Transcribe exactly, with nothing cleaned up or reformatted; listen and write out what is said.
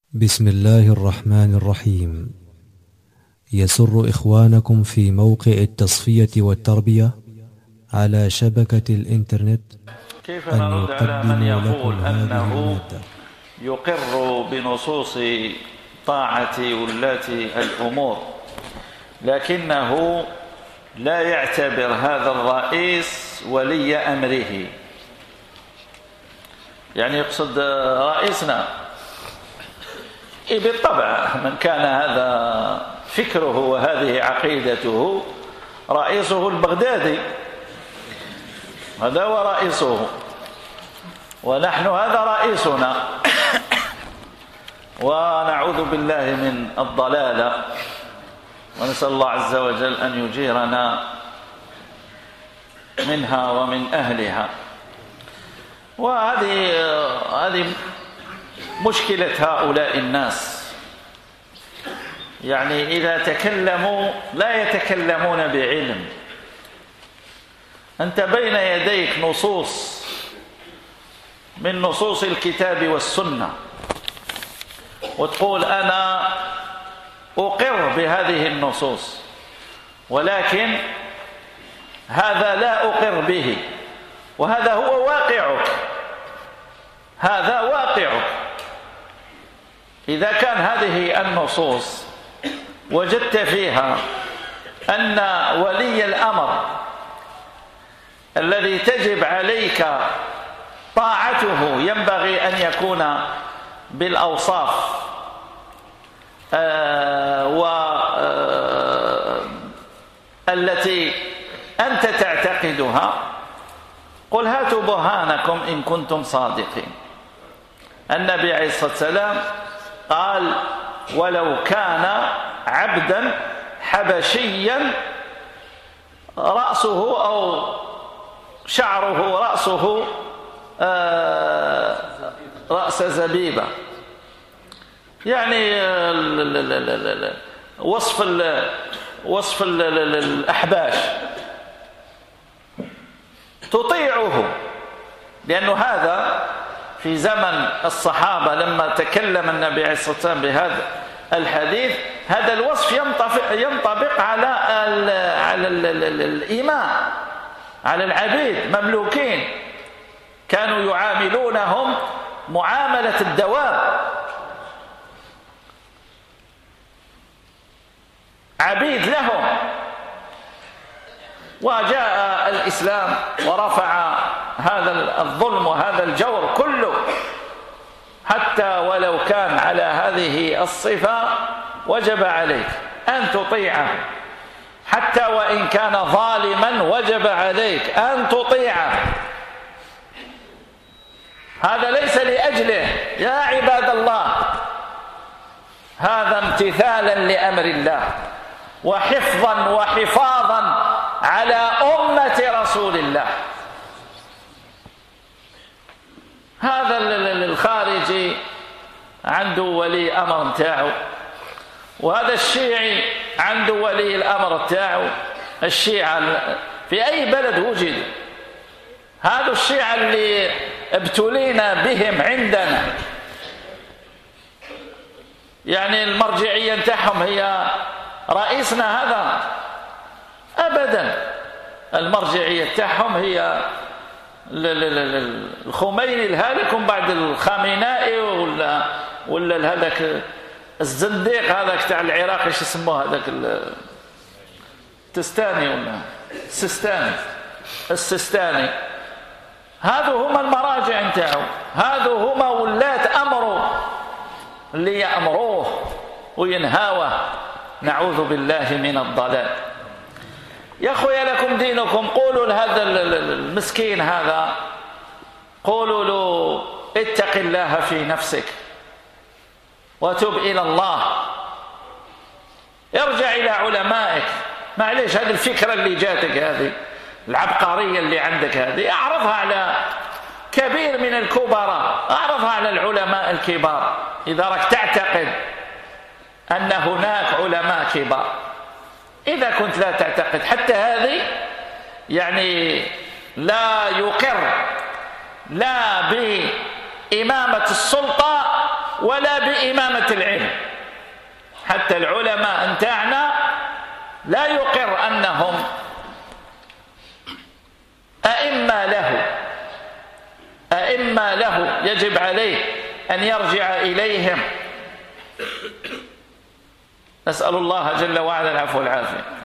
بسم الله الرحمن الرحيم. يسر إخوانكم في موقع التصفية والتربية على شبكة الإنترنت كيف أن نرد على من يقدموا يقول لكم هذه أنه المادة. يقر بنصوص طاعة ولاة الأمور لكنه لا يعتبر هذا الرئيس ولي أمره؟ يعني يقصد رئيسنا. بالطبع من كان هذا فكره وهذه عقيدته رئيسه البغدادي، هذا هو رئيسه، ونحن هذا رئيسنا ونعوذ بالله من الضلالة، ونسأل الله عز وجل أن يجيرنا منها ومن أهلها. وهذه هذه مشكلة هؤلاء الناس، يعني إذا تكلموا لا يتكلمون بعلم. أنت بين يديك نصوص من نصوص الكتاب والسنة وتقول أنا أقر بهذه النصوص، ولكن هذا لا أقر به، وهذا هو واقعك، هذا واقعك. إذا كان هذه النصوص وجدت فيها أن ولي الأمر الذي تجب عليك طاعته ينبغي أن يكون بالأوصاف والتي أنت تعتقدها، قل هاتوا برهانكم إن كنتم صادقين. النبي عليه الصلاة والسلام قال ولو كان عبدا حبشيا رأسه أو شعره رأسه رأس زبيبة، يعني وصف وصف الأحباش تطيعه، لأنه هذا في زمن الصحابة لما تكلم النبي عليه الصلاة والسلام بهذا الحديث، هذا الوصف ينطبق على على الإماء، على العبيد مملوكين، كانوا يعاملونهم معاملة الدواب، عبيد لهم. وجاء الإسلام ورفع هذا الظلم وهذا الجور كله، حتى ولو كان على هذه الصفة وجب عليك أن تطيعه، حتى وإن كان ظالما وجب عليك أن تطيعه. هذا ليس لأجله يا عباد الله، هذا امتثالا لأمر الله وحفظا وحفاظا على أمة رسول الله. هذا الخارجي عنده ولي أمر متاعه، وهذا الشيعي عنده ولي الأمر متاعه. الشيعة في أي بلد وجدوا، هذا الشيعة اللي ابتلينا بهم عندنا، يعني المرجعية نتاعهم هي رئيسنا هذا؟ أبدا، المرجعية تاعهم هي الخميني الهالك بعد الخامنائي ولا ولا هذاك الزنديق هذاك تاع العراق، ايش يسموه هذاك التستاني ولا السستاني السستاني. هذو هما المراجع نتاعو، هذو هما ولاة أمره اللي يأمروه وينهاوه، نعوذ بالله من الضلال. يا أخويا لكم دينكم، قولوا لهذا المسكين هذا، قولوا له اتق الله في نفسك وتب إلى الله، ارجع إلى علمائك. معليش هذه الفكرة اللي جاتك هذه العبقرية اللي عندك هذه، أعرضها على كبير من الكبراء، أعرضها على العلماء الكبار إذا راك تعتقد أن هناك علماء كبار. إذا كنت لا تعتقد حتى هذه، يعني لا يقر لا بإمامة السلطة ولا بإمامة العلم. حتى العلماء نتاعنا لا يقر أنهم أئمة له أئمة له يجب عليه أن يرجع إليهم. نسأل الله جل وعلا العفو والعافية.